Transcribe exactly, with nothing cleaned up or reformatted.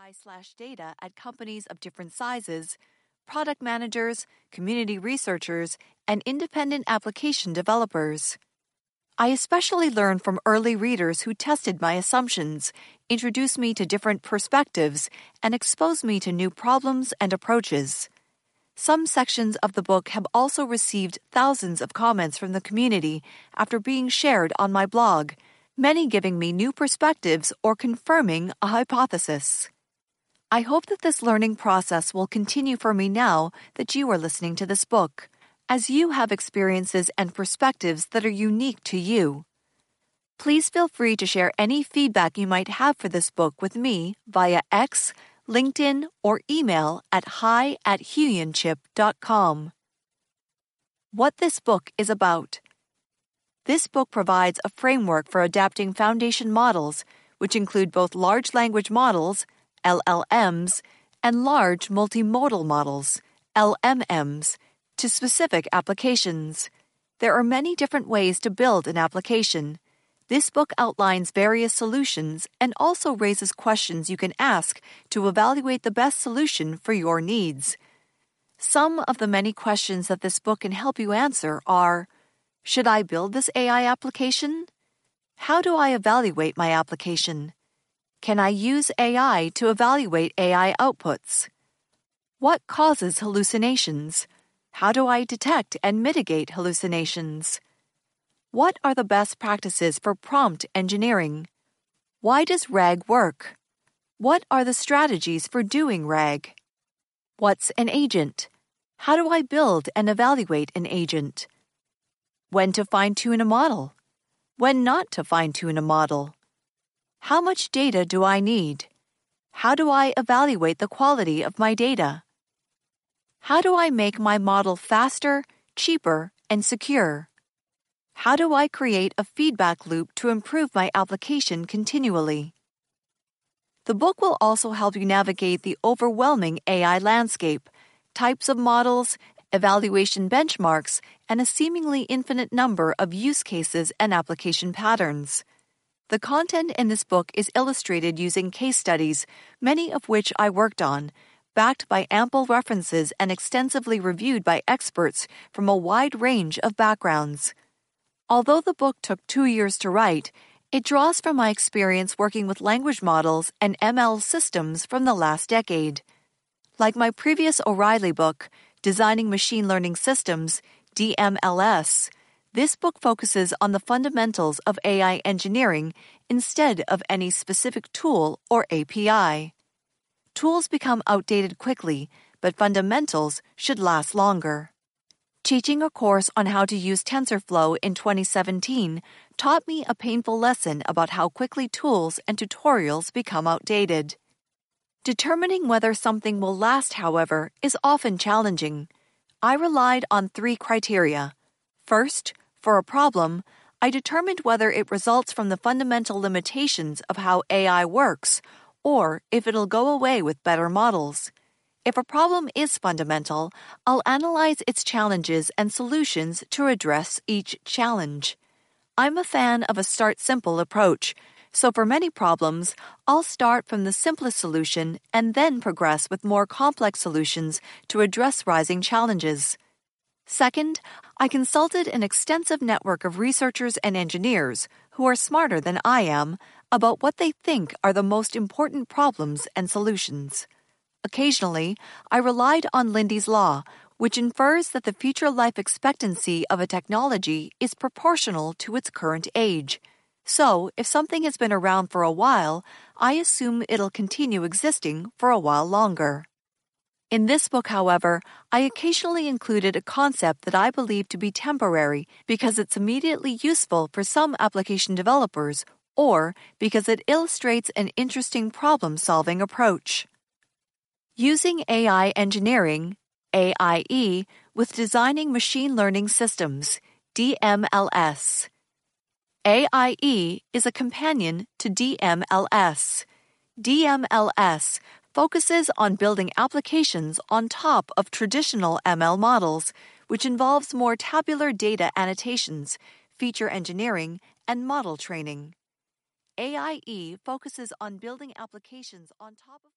I slash data at companies of different sizes, product managers, community researchers, and independent application developers. I especially learned from early readers who tested my assumptions, introduced me to different perspectives, and exposed me to new problems and approaches. Some sections of the book have also received thousands of comments from the community after being shared on my blog, many giving me new perspectives or confirming a hypothesis. I hope that this learning process will continue for me now that you are listening to this book, as you have experiences and perspectives that are unique to you. Please feel free to share any feedback you might have for this book with me via X, LinkedIn, or email at hi at huyanchip dot com. What this book is about. This book provides a framework for adapting foundation models, which include both large language models, L L Ms, and large multimodal models, L M Ms, to specific applications. There are many different ways to build an application. This book outlines various solutions and also raises questions you can ask to evaluate the best solution for your needs. Some of the many questions that this book can help you answer are: should I build this A I application? How do I evaluate my application? Can I use A I to evaluate A I outputs? What causes hallucinations? How do I detect and mitigate hallucinations? What are the best practices for prompt engineering? Why does RAG work? What are the strategies for doing RAG? What's an agent? How do I build and evaluate an agent? When to fine-tune a model? When not to fine-tune a model? How much data do I need? How do I evaluate the quality of my data? How do I make my model faster, cheaper, and secure? How do I create a feedback loop to improve my application continually? The book will also help you navigate the overwhelming A I landscape, types of models, evaluation benchmarks, and a seemingly infinite number of use cases and application patterns. The content in this book is illustrated using case studies, many of which I worked on, backed by ample references and extensively reviewed by experts from a wide range of backgrounds. Although the book took two years to write, it draws from my experience working with language models and M L systems from the last decade. Like my previous O'Reilly book, Designing Machine Learning Systems, D M L S, this book focuses on the fundamentals of A I engineering instead of any specific tool or A P I. Tools become outdated quickly, but fundamentals should last longer. Teaching a course on how to use TensorFlow in twenty seventeen taught me a painful lesson about how quickly tools and tutorials become outdated. Determining whether something will last, however, is often challenging. I relied on three criteria. First, for a problem, I determined whether it results from the fundamental limitations of how A I works, or if it'll go away with better models. If a problem is fundamental, I'll analyze its challenges and solutions to address each challenge. I'm a fan of a start simple approach, so for many problems, I'll start from the simplest solution and then progress with more complex solutions to address rising challenges. Second, I consulted an extensive network of researchers and engineers who are smarter than I am about what they think are the most important problems and solutions. Occasionally, I relied on Lindy's Law, which infers that the future life expectancy of a technology is proportional to its current age. So, if something has been around for a while, I assume it'll continue existing for a while longer. In this book, however, I occasionally included a concept that I believe to be temporary because it's immediately useful for some application developers or because it illustrates an interesting problem-solving approach. Using A I engineering, A I E, with designing machine learning systems, D M L S. A I E is a companion to D M L S. D M L S focuses on building applications on top of traditional M L models, which involves more tabular data annotations, feature engineering, and model training. A I E focuses on building applications on top of